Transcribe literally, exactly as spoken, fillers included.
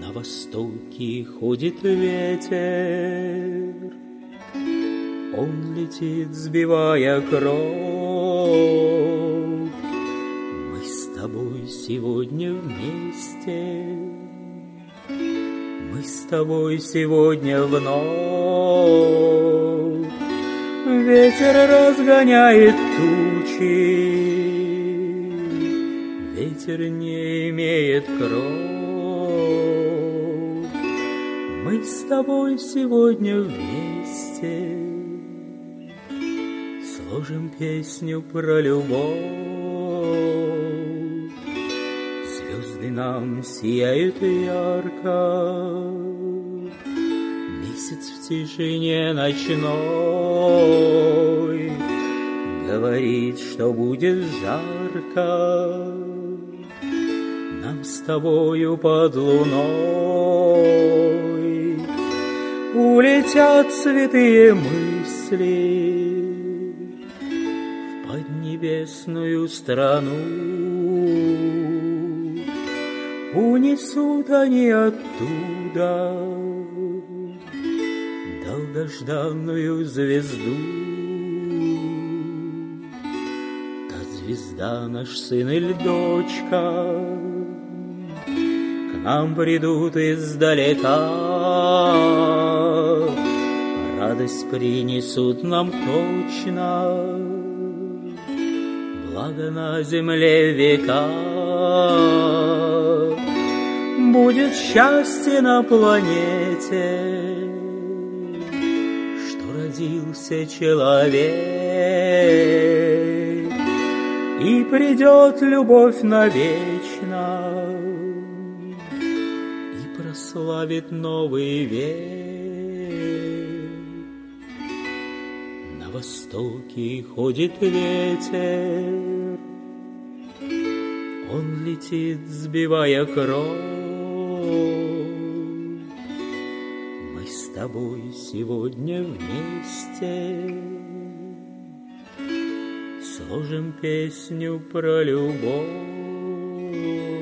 На востоке ходит ветер, он летит, сбивая кровь. Мы с тобой сегодня вместе, мы с тобой сегодня вновь. Ветер разгоняет тучи, ветер не имеет кровь. Мы с тобой сегодня вместе сложим песню про любовь. Звезды нам сияют ярко, месяц в тишине ночной говорит, что будет жарко нам с тобою под луной. Улетят святые мысли в поднебесную страну, унесут они оттуда долгожданную звезду. Та звезда наш сын или дочка, к нам придут издалека, радость принесут нам точно, благо на земле века. Будет счастье на планете, что родился человек, и придет любовь навечно, и прославит новый век. На востоке ходит ветер, он летит, сбивая кровь. Мы с тобой сегодня вместе сложим песню про любовь.